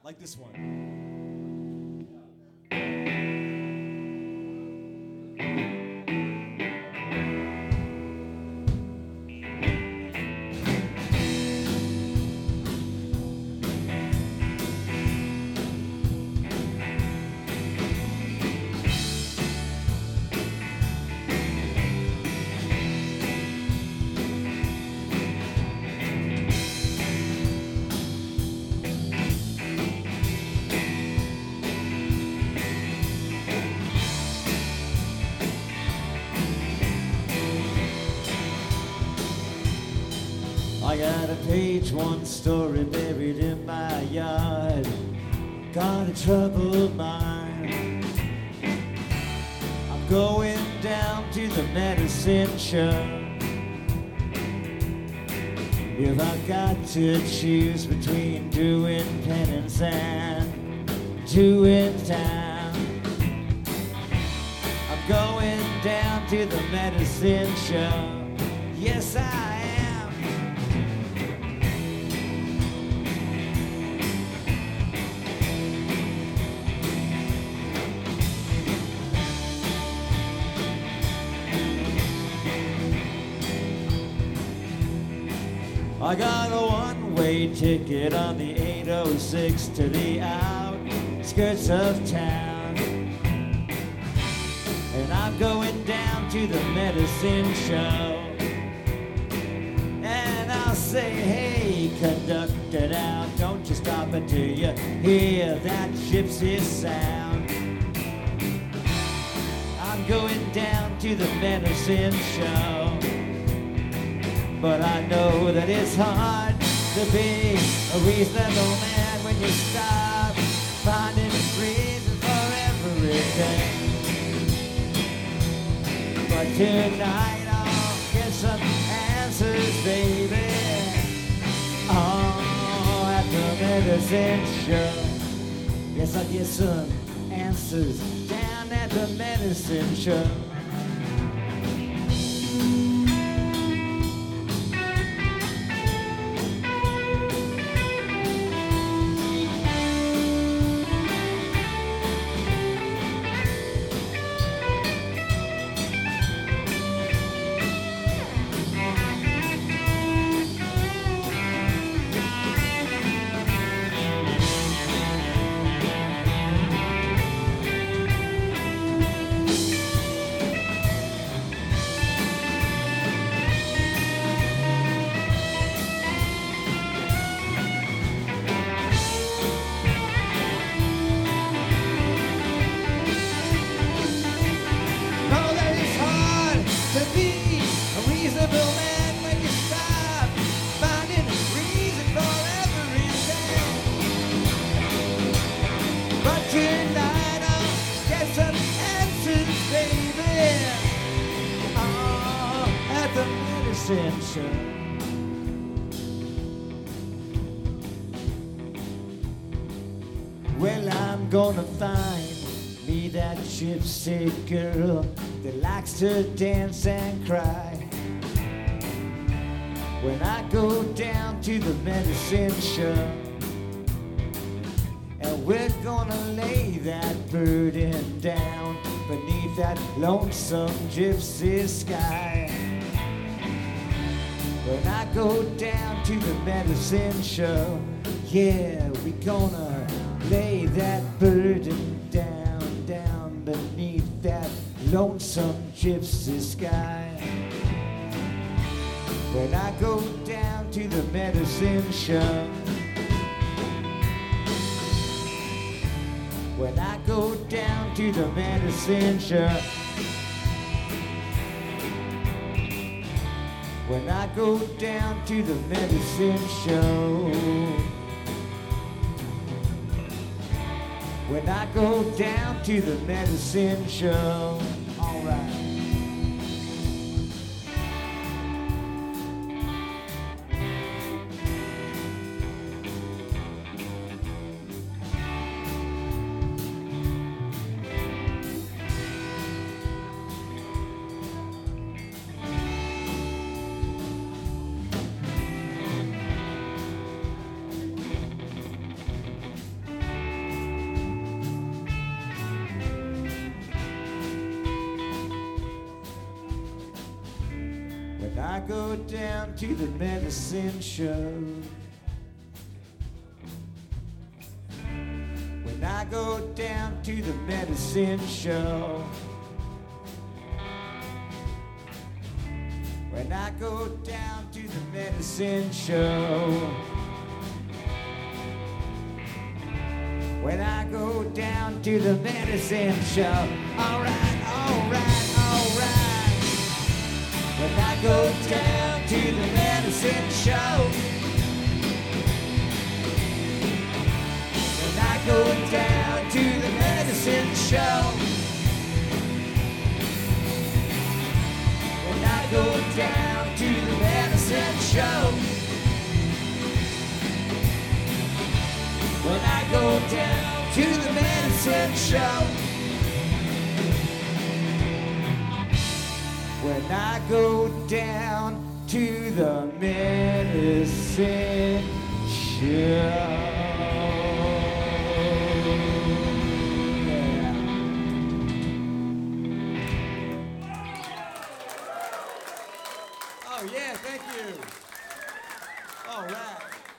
Like this one. I got a page one story buried in my yard. Got a troubled mind. I'm going down to the medicine show. If I got to choose between doing penance and doing time, I'm going down to the medicine show. Yes, I am. I got a one-way ticket on the 806 to the outskirts of town, and I'm going down to the medicine show. And I'll say, hey, conductor, now don't you stop until you hear that gypsy sound. I'm going down to the medicine show, but I know that it's hard to be a reasonable man when you stop finding reasons for everything. But tonight I'll get some answers, baby. Oh, at the medicine show. Yes, I'll get some answers down at the medicine show. Well, I'm gonna find me that gypsy girl that likes to dance and cry. When I go down to the medicine show, and we're gonna lay that burden down beneath that lonesome gypsy sky. When I go down to the medicine show, yeah, we gonna lay that burden down, down beneath that lonesome gypsy sky. When I go down to the medicine show, when I go down to the medicine show, when I go down to the medicine show, when I go down to the medicine show, all right. go down to the medicine show. When I go down to the medicine show. When I go down to the medicine show. When I go down to the medicine show. Alright, alright, alright. When I go down to the medicine show. When I go down to the medicine show. When I go down to the medicine show. When I go down to the medicine show. When I go down to the medicine show. Oh yeah, thank you. All right.